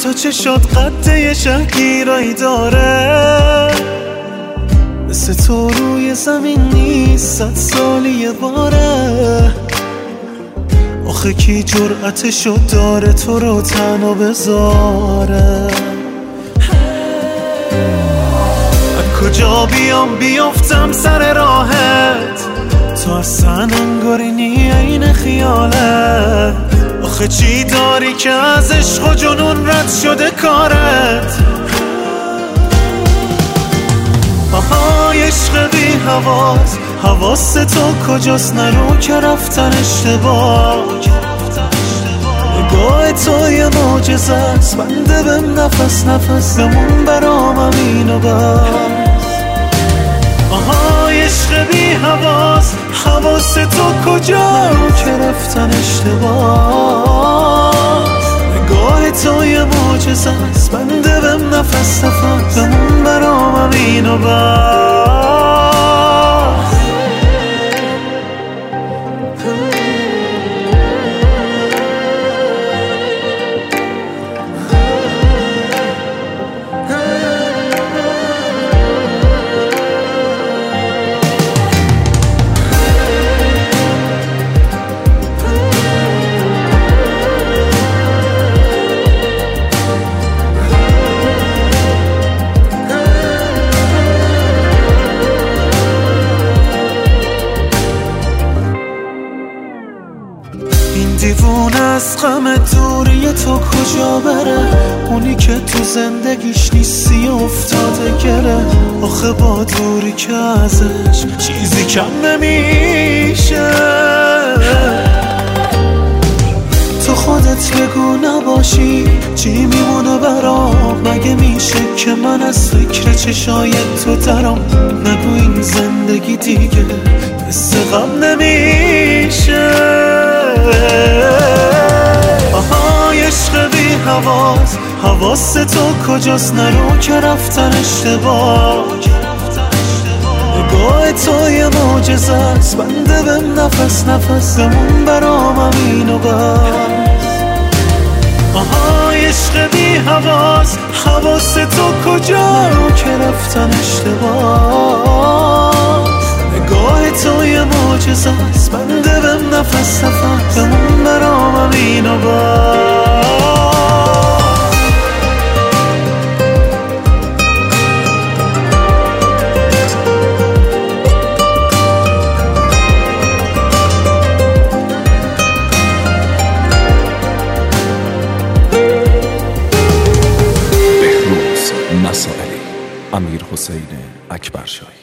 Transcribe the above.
تو چشات قده شهگیرایی داره، مثل تو روی زمین نیست 100 سالی یه باره. آخه کی جرأتشو داره تو رو تنها بذاره؟ من کجا بیافتم سر راهت، تو اصلا انگاری نی این خیالت. آخه چی داری که از عشق و جنون رد شده کارت؟ آهای عشق بی حواس تو کجاست؟ نرو که رفتن اشتباه. نگاه تو یه معجزه است، بنده بهم نفس بمون برام همینو بس. آهای عشق بی حواس تو کجا که رفتن اشتباه. نگاه تو یه معجزه است، بنده بهم نفس بمون برام همینو بس. این دیوونه از غم دوری تو کجا بره؟ اونی که تو زندگیش نیستی افتاده گره. آخه با دوری که ازش چیزی کم نمیشه. تو خودت بگو نباشی چی میمونه برام؟ مگه میشه که من از فکر چشای تو درام؟ نگو این زندگی دیگه مثل قبل نمیشه. آهای عشق بی حواس تو کجاست؟ نرو که رفتن اشتباه. نگاه تو یه معجزه است، بنده بهم نفس بمون برام همینو بس. آهای عشق بی حواس تو کجا که رفتن اشتباه. نگاه تو یه معجزه است، بنده بهم نفس بمون برام همینو بس. مسائلی امیرحسین اکبرشاهی.